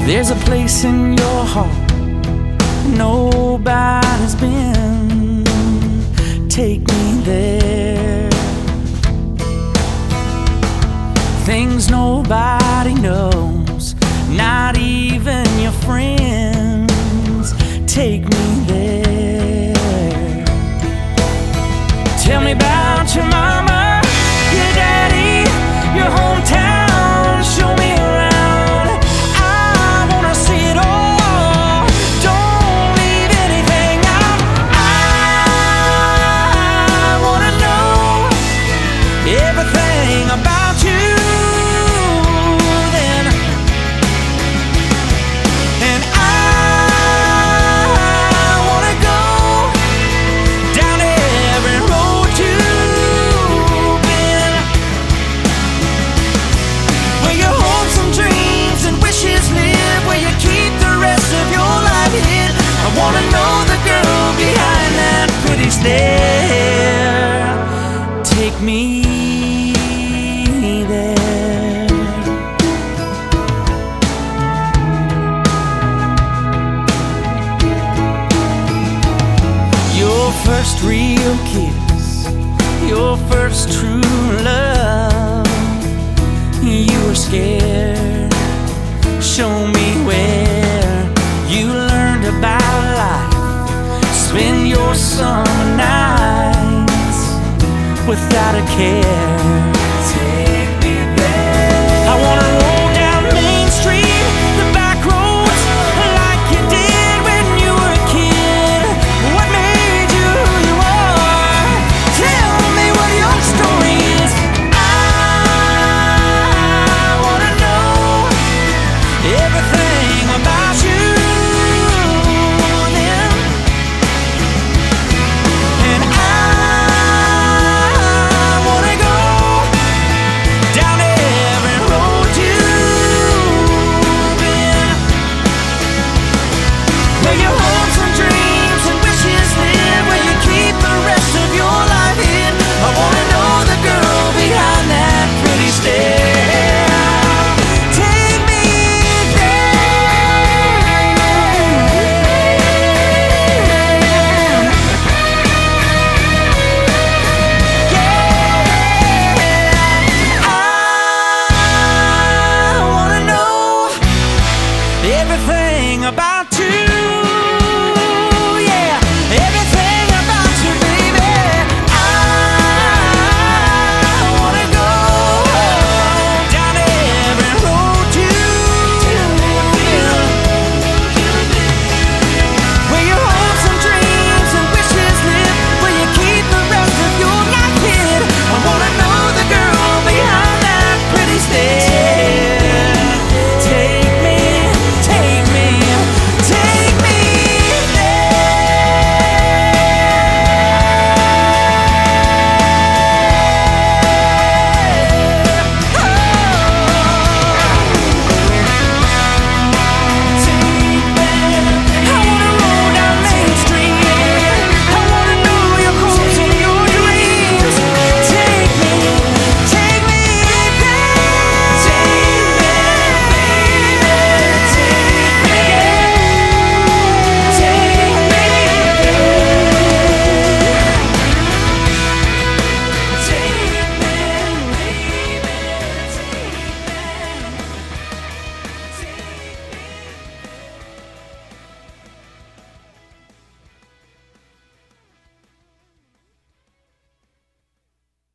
There's a place in your heart nobody's been. Take me there. Things nobody knows, not even your friends. Take me there. Tell me about your mama, your daddy, your hometown. Show me around, I wanna see it all. Don't leave anything out. I wanna know everything about you. Then, and I wanna go down every road you've been, where your hopes and dreams and wishes live, where you keep the rest of your life hid. I wanna know the girl behind that pretty stare. Take me there. Your first real kiss, your first true love. You were scared. Show me where you learned about life. Spend your summer nights without a care.